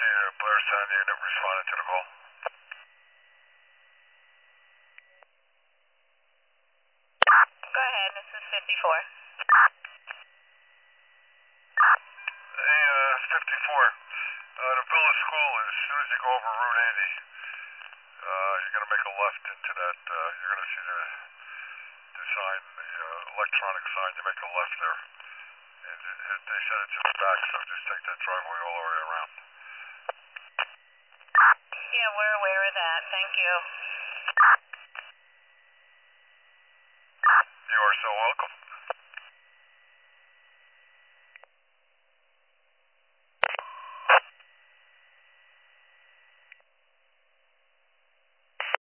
Blair Sound Unit responding to the call. Go ahead, this is 54. Hey, 54. The Village School, as soon as you go over Route 80, you're going to make a left into that. You're going to see the sign, the electronic sign. You make a left there. And they said it's in the back, so just take that driveway all the way around. Yeah, we're aware of that. Thank you. You are so welcome.